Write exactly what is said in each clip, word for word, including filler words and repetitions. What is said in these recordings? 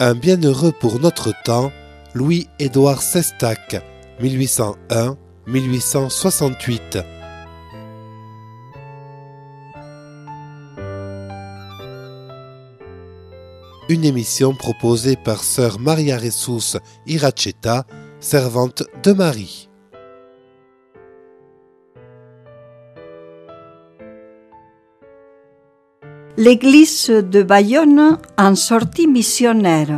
Un bienheureux pour notre temps, Louis-Édouard Sestac, mille huit cent un à mille huit cent soixante-huit. Une émission proposée par sœur Maria Ressus Iracheta, servante de Marie. L'église de Bayonne en sortie missionnaire.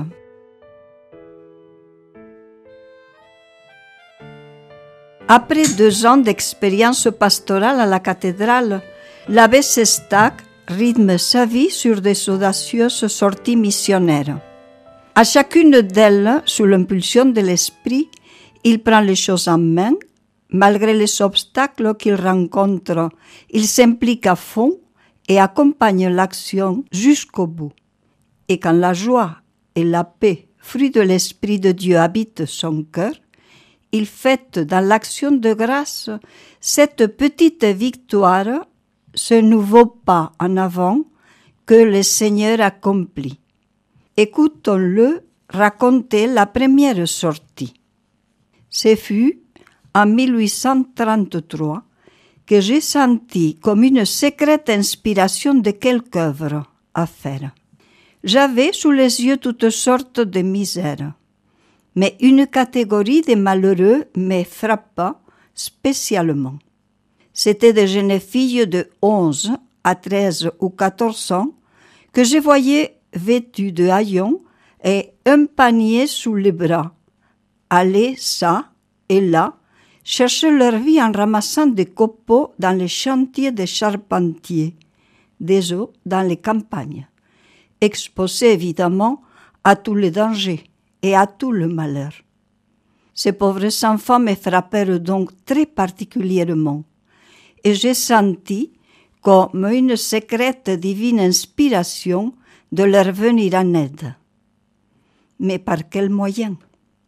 Après deux ans d'expérience pastorale à la cathédrale, l'abbé Sestac rythme sa vie sur des audacieuses sorties missionnaires. À chacune d'elles, sous l'impulsion de l'esprit, il prend les choses en main. Malgré les obstacles qu'il rencontre, il s'implique à fond et accompagne l'action jusqu'au bout. Et quand la joie et la paix, fruit de l'Esprit de Dieu, habitent son cœur, il fête dans l'action de grâce cette petite victoire, ce nouveau pas en avant que le Seigneur accomplit. Écoutons-le raconter la première sortie. Ce fut en mille huit cent trente-trois que j'ai senti comme une secrète inspiration de quelque œuvre à faire. J'avais sous les yeux toutes sortes de misères, mais une catégorie de malheureux me frappa spécialement. C'étaient des jeunes filles de onze à treize ou quatorze ans que je voyais vêtues de haillons et un panier sous les bras, aller ça et là, chercher leur vie en ramassant des copeaux dans les chantiers des charpentiers, des eaux dans les campagnes, exposés évidemment à tous les dangers et à tout le malheur. Ces pauvres enfants me frappèrent donc très particulièrement, et j'ai senti comme une secrète divine inspiration de leur venir en aide. Mais par quel moyen ?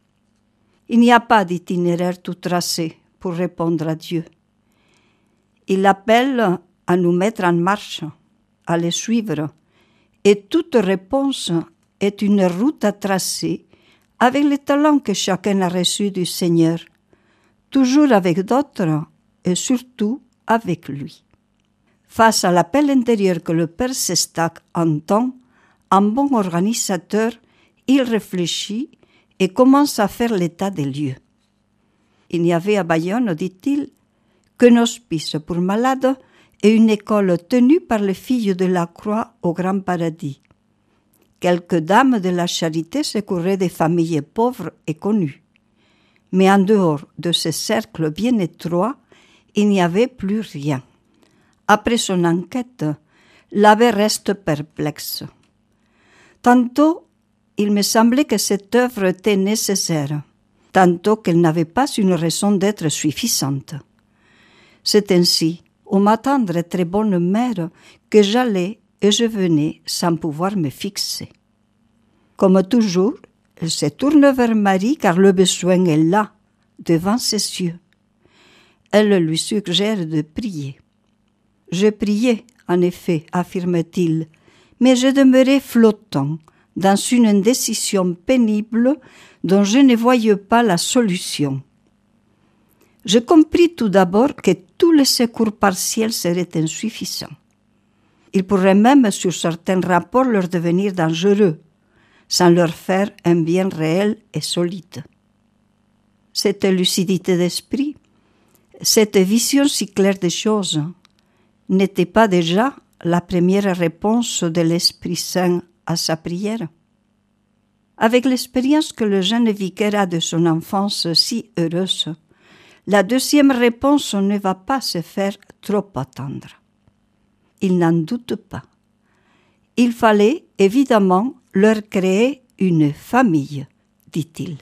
Il n'y a pas d'itinéraire tout tracé pour répondre à Dieu. Il appelle à nous mettre en marche, à le suivre, et toute réponse est une route à tracer avec les talents que chacun a reçus du Seigneur, toujours avec d'autres et surtout avec lui. Face à l'appel intérieur que le Père Sestac entend, en bon organisateur, il réfléchit et commence à faire l'état des lieux. Il n'y avait à Bayonne, dit-il, qu'un hospice pour malades et une école tenue par les filles de la Croix au Grand Paradis. Quelques dames de la charité secouraient des familles pauvres et connues. Mais en dehors de ce cercle bien étroit, il n'y avait plus rien. Après son enquête, l'abbé reste perplexe. Tantôt, il me semblait que cette œuvre était nécessaire, tantôt qu'elle n'avait pas une raison d'être suffisante. C'est ainsi, au m'attendre très bonne mère, que j'allais et je venais sans pouvoir me fixer. Comme toujours, elle se tourne vers Marie car le besoin est là, devant ses yeux. Elle lui suggère de prier. Je priais, en effet, affirme-t-il, mais je demeurais flottant, dans une indécision pénible dont je ne voyais pas la solution. Je compris tout d'abord que tous les secours partiels seraient insuffisants. Ils pourraient même, sur certains rapports, leur devenir dangereux, sans leur faire un bien réel et solide. Cette lucidité d'esprit, cette vision si claire des choses, n'était pas déjà la première réponse de l'Esprit Saint à sa prière. Avec l'expérience que le jeune vicaire a de son enfance si heureuse, la deuxième réponse ne va pas se faire trop attendre. Il n'en doute pas. Il fallait évidemment leur créer une famille, dit-il.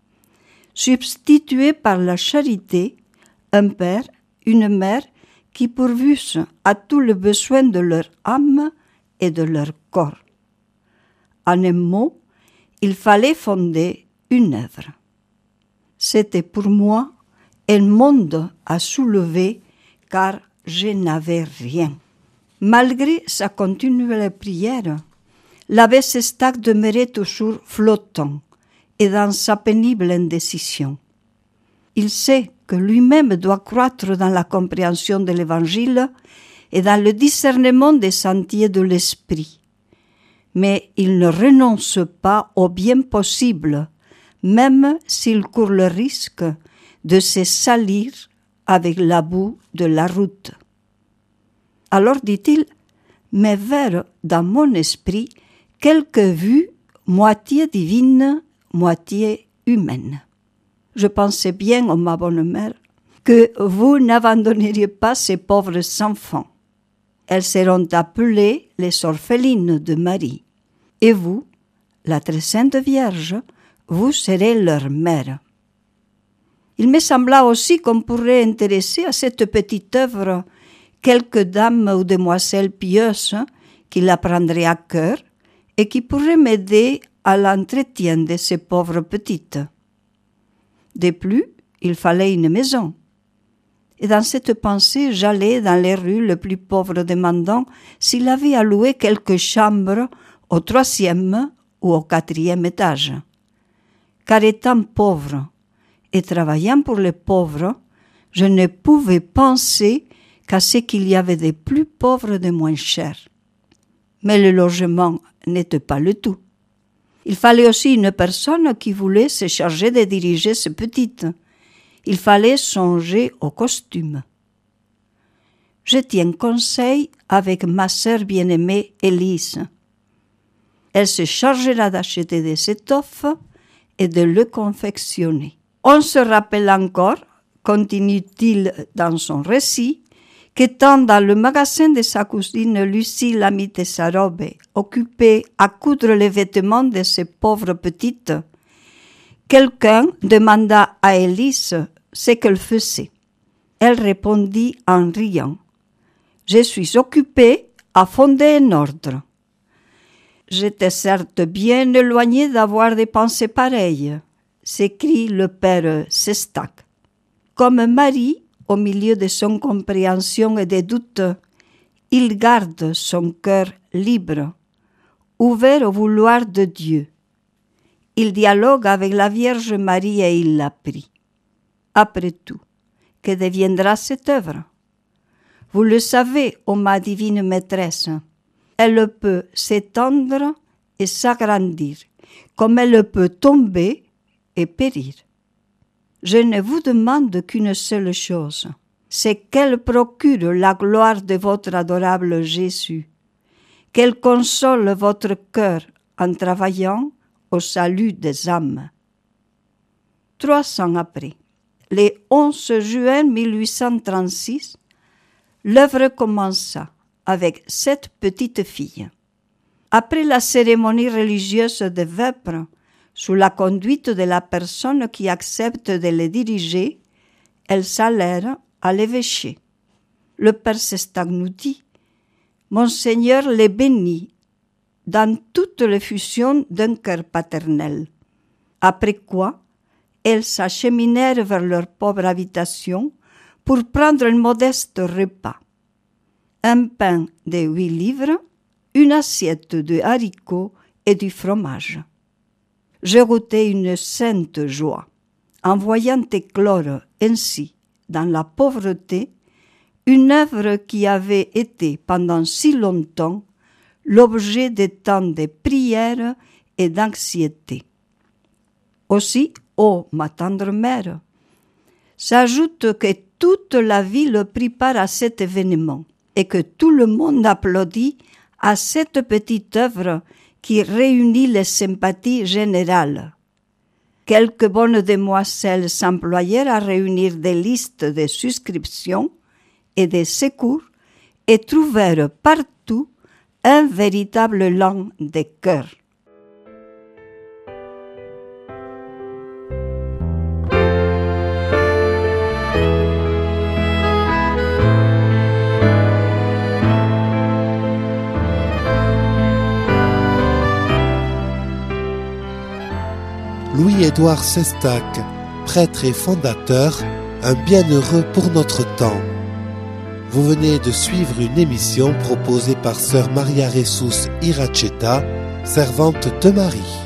Substituer par la charité un père, une mère qui pourvussent à tous les besoins de leur âme et de leur corps. En un mot, il fallait fonder une œuvre. C'était pour moi un monde à soulever car je n'avais rien. Malgré sa continuelle prière, l'abbé Sestak demeurait toujours flottant et dans sa pénible indécision. Il sait que lui-même doit croître dans la compréhension de l'Évangile et dans le discernement des sentiers de l'esprit. Mais il ne renonce pas au bien possible, même s'il court le risque de se salir avec la boue de la route. Alors, dit-il, me vers dans mon esprit quelques vues moitié divines, moitié humaines. Je pensais bien, ô ma bonne mère, que vous n'abandonneriez pas ces pauvres enfants. Elles seront appelées les orphelines de Marie. Et vous, la très sainte Vierge, vous serez leur mère. Il me sembla aussi qu'on pourrait intéresser à cette petite œuvre quelques dames ou demoiselles pieuses qui la prendraient à cœur et qui pourraient m'aider à l'entretien de ces pauvres petites. De plus, il fallait une maison. Et dans cette pensée, j'allais dans les rues les plus pauvres demandant s'il avait à louer quelques chambres au troisième ou au quatrième étage. Car étant pauvre et travaillant pour les pauvres, je ne pouvais penser qu'à ce qu'il y avait des plus pauvres de moins chers. Mais le logement n'était pas le tout. Il fallait aussi une personne qui voulait se charger de diriger ces petites. Il fallait songer au costume. Je tiens conseil avec ma sœur bien-aimée Élise. Elle se chargera d'acheter des étoffes et de le confectionner. On se rappelle encore, continue-t-il dans son récit, qu'étant dans le magasin de sa cousine Lucie l'amie de sa robe, occupée à coudre les vêtements de ces pauvres petites, quelqu'un demanda à Élise ce qu'elle faisait. Elle répondit en riant « Je suis occupée à fonder un ordre. » J'étais certes bien éloignée d'avoir des pensées pareilles, s'écrie le père Sestak. Comme Marie, au milieu de son compréhension et des doutes, il garde son cœur libre, ouvert au vouloir de Dieu. Il dialogue avec la Vierge Marie et il la prie. Après tout, que deviendra cette œuvre? Vous le savez, ô ma divine maîtresse, elle peut s'étendre et s'agrandir, comme elle peut tomber et périr. Je ne vous demande qu'une seule chose, c'est qu'elle procure la gloire de votre adorable Jésus, qu'elle console votre cœur en travaillant au salut des âmes. Trois ans après, le onze juin mille huit cent trente-six, l'œuvre commença avec sept petites filles. Après la cérémonie religieuse de vêpres, sous la conduite de la personne qui accepte de les diriger, elles s'allèrent à l'évêché. Le père Sestak nous dit « Monseigneur les bénit dans toute l'effusion d'un cœur paternel. » Après quoi, elles s'acheminèrent vers leur pauvre habitation pour prendre un modeste repas. Un pain de huit livres, une assiette de haricots et du fromage. Je goûtais une sainte joie en voyant éclore ainsi, dans la pauvreté, une œuvre qui avait été pendant si longtemps l'objet de tant de prières et d'anxiété. Aussi, ô ma tendre mère, s'ajoute que toute la ville prit part à cet événement et que tout le monde applaudit à cette petite œuvre qui réunit les sympathies générales. Quelques bonnes demoiselles s'employèrent à réunir des listes de souscriptions et de secours et trouvèrent partout un véritable lan de cœur. Louis-Édouard Sestak, prêtre et fondateur, un bienheureux pour notre temps. Vous venez de suivre une émission proposée par sœur Maria Ressus Iracheta servante de Marie.